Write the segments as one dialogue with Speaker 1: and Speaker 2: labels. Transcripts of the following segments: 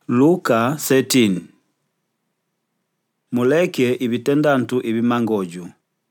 Speaker 1: Luka 13. Muleke ibitendantu ibimangoju.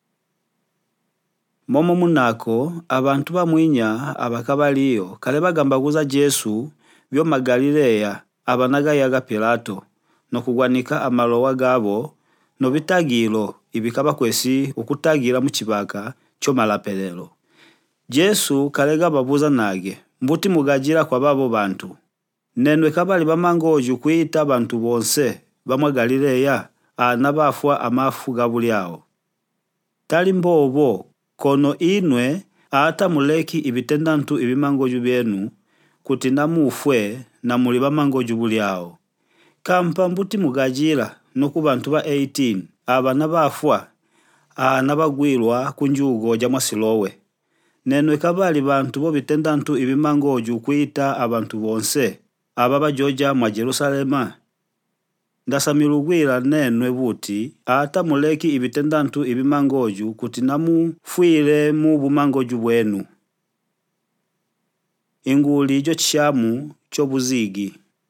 Speaker 1: Momo munako abantu bamwinya abakabaliyo kale bagambaguza Jesu byo Magalileya abanagayaga Pilato no kugwanika amalowa gabo no bitagilo ibikabakwesi ukutagira mu kibaka cyo malapelelo. Jesu kale gababuza nage mbuti mugagira kwa babo bantu. Nenwe kabali bamangoju kwita bantu bonse bamwa Galileya nabafwa amafu gabulyao. Tali mbobo kono inwe ata muleki ibitendantu ibimangoju byenu kuti namufwe na muli bamangoju bulyao. Kampa mbuti mugajira no ku bantu ba 18 aba nabafwa nabagwirwa kunjugo ja mwasilowe. Nenwe kabali bantu bo bitendantu ibimangoju kwita abantu bonse aba bajoja mwa Jerusalema. Ndasamilugwira nenwe buti ata muleki ibitendantu ibimangoju kuti namufwire mu bumangoju bwenu. Inguli jo kishamu cyo buzigi.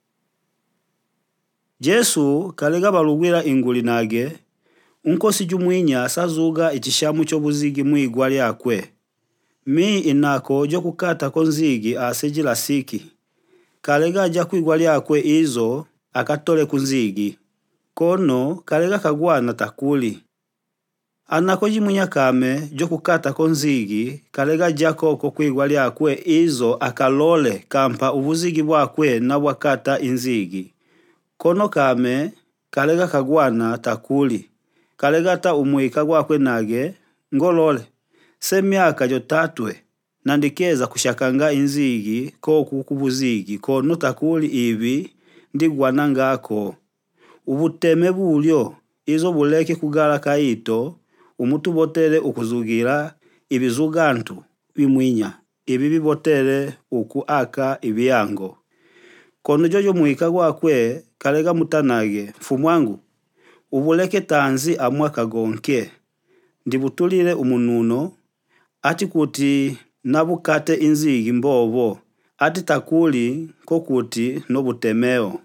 Speaker 1: Jesu kalega balugwira inguli nage unkosi jumwinya sazuga ikishamu cyo buzigi mwigwa lyakwe. Mi inako jo kukata konzigi asejila siki. Kalega aja kwigwa lyakwe izo akatole kunzigi. Kono kalega kagwana takuli. Anako jimwinya kame jo kukata konzigi kalega jako kwigwa lyakwe izo akalole kampa ubuzigi bwakwe na bwakata inzigi. Kono kame kalega kagwana takuli. Kalega ta umuika gwakwe nage ngolole. Semyaka jo tatwe nandikeza kushakanga inzigi ko kukubuzigi kono takuli ibi ndigwana ngako. Ubuteme bulyo izo buleke kugala kaito umutu botere ukuzugira ibizugantu bimwinya ibi bibotere uku aka ibiyango. Kono jojo muika gwakwe kalega mutanage fumwangu ubuleke tanzi amwaka gonke ndibutulire umununo ati kuti nabukate inzigi mbobo ati takuli ko kuti no butemeo.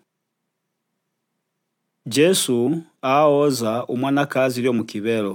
Speaker 1: Jesu aoza umwanakazi lyo mukibelo.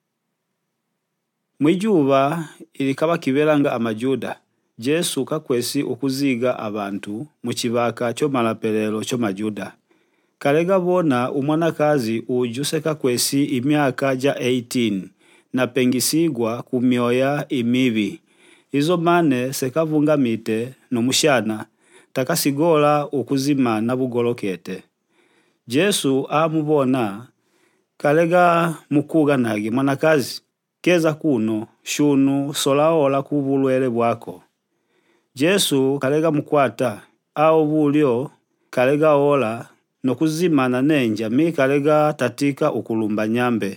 Speaker 1: Mwijuba ilikaba kibelanga amajuda. Jesu kakwesi ukuziga abantu mu kibaka cyo malapelelo cyo majuda. Kalega bona umwanakazi ujuse kakwesi imyaka ja 18 na pengisigwa kumyoya imibi. Izo mane sekavungamite no mushana takasigola ukuzima na bugolokete. Jesu amubona kalega mukuga nage mwanakazi keza kuno shunu solaola kubulwele bwako. Jesu kalega mukwata au bulyo kalega ola no kuzimana nenja mi kalega tatika ukulumba nyambe.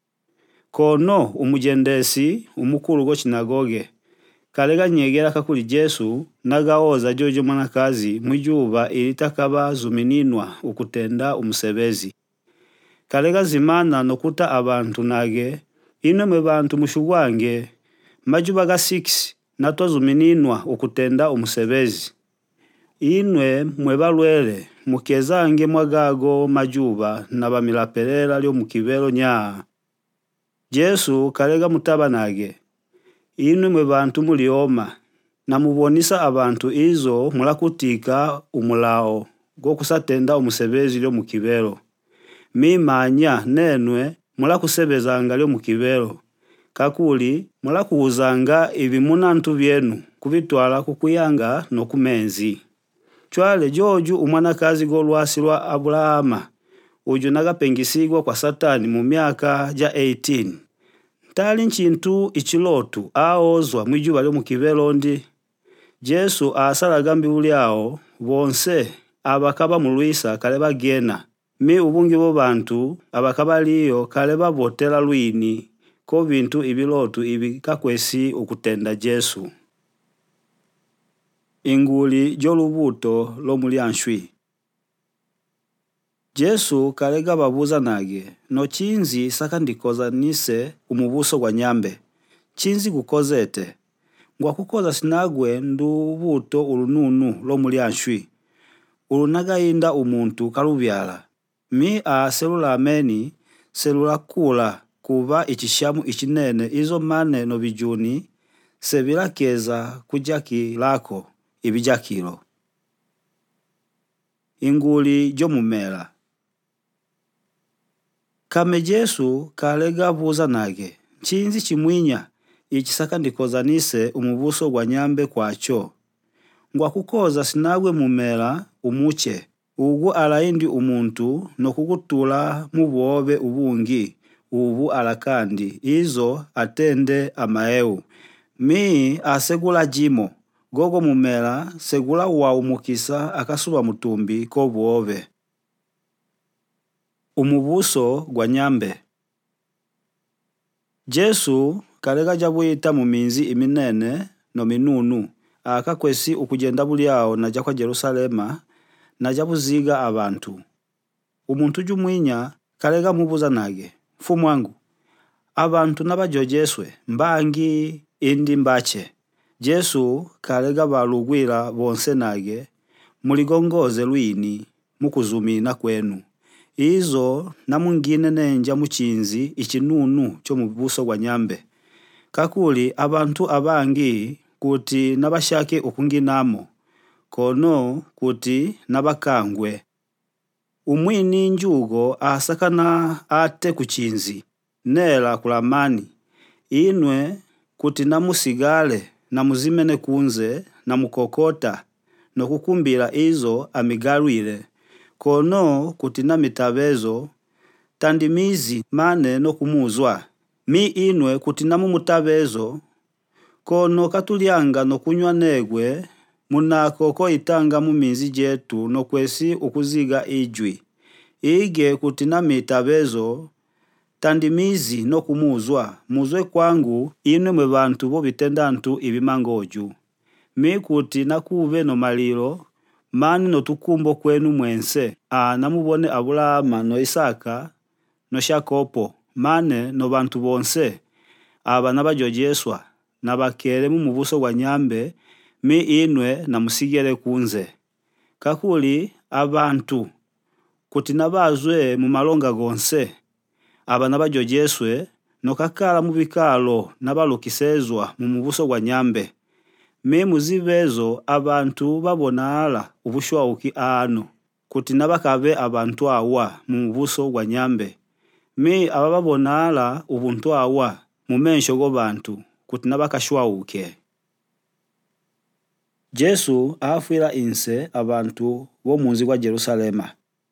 Speaker 1: Kono umujendesi umukuru go chinagoge kalega nyegera kakuli Jesu nagaoza jojo mwanakazi mwijuba ilitakaba zumininwa ukutenda umusebezi. Kalega zimana nokuta abantu nage ino mwe bantu mushugwange majuba ga 6 nato zumininwa ukutenda umusebezi. Inwe mwe balwele mukezange mwagago majuba na bamilapelela lyo mukibelo nya. Jesu kalega mutaba nage inwe mwe bantu mulioma na mubonisa abantu izo mulakutika umulao go kusatenda umusebezi lyo mukibelo. Mimanya nenwe mulakusebezanga lyo mukibelo kakuli mulakuuzanga ibimunantu byenu kubitwala kukuyanga no kumenzi. Chwale joju umwanakazi go lwasi lwa Abrahama uju nagapengisigwa kwa Satani mu myaka ja 18. Tali nchintu ichilotu aozwa mwijuba lyo mukibelo ndi. Jesu asalaga mbibulyao bonse abakaba mulwisa kale bagena. Mi ubungi bo bantu abakabaliyo kale babotela lwini ko bintu ibilotu ibi kakwesi ukutenda Jesu. Inguli jolubuto lo mulyanshwi. Jesu kalega babuza nage no chinzi sakandikoza nise umubuso gwa nyambe. Chinzi gukozete. Ngwa kukoza sinagwe ndu buto ulununu lo mulyanshwi. ulunagainda umuntu kalubyala. Mi selula ameni selula kula kuba ichishamu ichinene izo mane no bijuni sebilakeza kujaki lako ibijakilo. Inguli jomumela. Kame Jesu kalega buza nage, chinzi chimwinya ichisaka ndikozanise umubuso gwa nyambe kwacho. Ngwa kukoza sinagwe mumela umuche, ugu alaindi umuntu no kukutula mubobe ubungi, ubu alakandi, izo atende amaeu. Mi asegula jimo, gogo mumela segula wa umukisa akasuba mutumbi ko bobe. Umubuso gwa nyambe. Jesu kalega jabuita mu minzi iminene no minunu akakwesi ukugenda bulyao naja kwa Jerusalema naja buziga abantu. Umuntu jumwinya kalega mubuza nage, mfumu wangu, abantu nabajojeswe mbangi indi mbache. Jesu kalega balugwira bonse nage, muligongoze lwini mukuzumina kwenu. Izo na mungine nenja muchinzi ichinunu cho mubuso gwa nyambe. Kakuli abantu abangi kuti nabashake ukunginamo, kono kuti nabakangwe. Umwini njugo asakana ate kuchinzi, nela kulamani. Inwe kuti namusigale, namuzimene kunze, namukokota, no kukumbila izo amigaluile. Kono kuti namitabezo, tandimizi mane no kumuzwa. Mi inwe kuti namumutabezo, kono katulianga no kunywa negwe, munako ko itanga muminzi jetu no kwesi ukuziga ijwi. Ige kuti namitabezo, tandimizi no kumuzwa, muzwe kwangu inwe mwe bantu bo bitendantu ibimangoju. Mi kuti nakuve no maliro, mani no tukumbo kwenu mwense, namubone Abulama no Isaka no Shakopo, mane no bantu bonse, aba nabajojeswa, nabakele mu mubuso gwa nyambe, mi inwe namusigele kunze. Kakuli abantu kuti nabazwe mu malonga gonse, aba nabajojeswe no kakala mu bikalo nabalukisezwa mu mubuso gwa nyambe. Mi muzibezo abantu babonala ubushwauki ano kuti nabakabe abantu awa mu mubuso gwa nyambe. Mi ababonala ubuntu awa mu mensho go bantu kuti nabakashwauke. Jesu afwila inse abantu bo munzi gwa Jerusalema.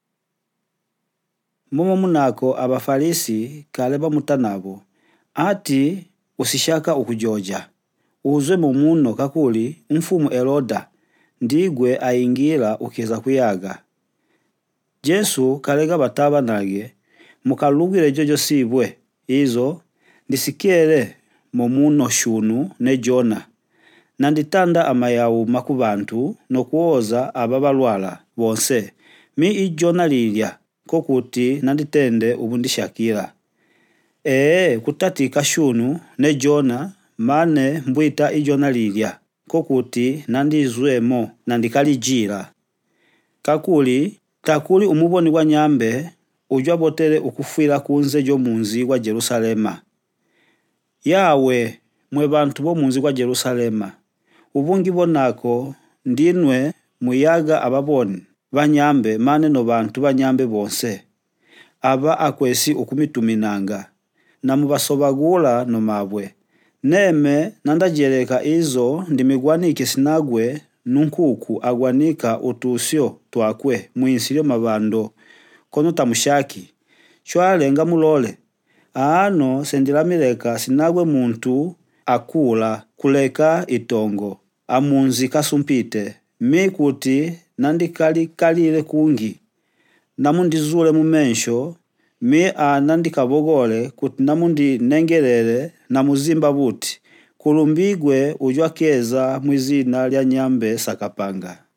Speaker 1: Momo munako abafarisi kaleba mutanabo, ati usishaka ukujoja. Uzwe mumuno kakuli mfumu Heroda ndigwe aingira ukiza kuyaga. Jesu kalega bataba nage, mukalugire jojo sibwe, izo ndisikele mumuno shunu ne Jona. Nanditanda amayawu makubantu no kuoza ababalwala bonse. Mi ijona lilya kokuti nanditende ubundishakira. Kutatika shunu ne Jona mane mbwita ijona lilya kokuti nandizwemo nandikalijira. Kakuli takuli umuboni gwa nyambe ujwa botere ukufwila kunze jo munzi gwa Jerusalema. Yawe mwe bantu bo munzi gwa Jerusalema, ubungi bonako ndinwe muyaga ababoni banyambe mane no bantu banyambe bonse. Aba akwesi ukumituminanga na mubasobagula no mabwe. Neme nandajereka izo ndimigwanike sinagwe nunkuku agwanika utusyo twakwe muinsilio mabando kono tamushaki. Chwale nga mulole. Ano sendilamireka sinagwe muntu akula kuleka itongo. Amunzi kasumpite. Mi kuti nandikali kalile kungi. Namundizule mumensho. Mi nandikabogole kuti namundi nengelele na muzimba buti. Kulumbigwe ujwa keza mwizina lya nyambe sakapanga.